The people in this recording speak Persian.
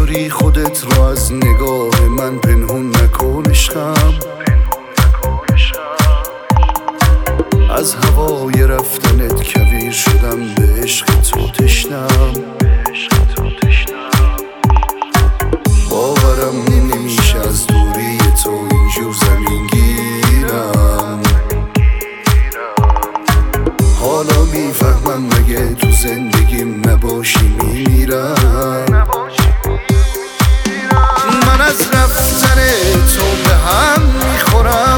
داری خودت رو از نگاه من پنهون نکن عشقم. از هوای رفتنت کویر شدم، به عشق تو تشنم. باورم نمیشه از دوری تو اینجور زمین گیرم. حالا میفهمم مگه تو زندگیم نباشی میمیرم. من از رفتن تو به هم میخورم.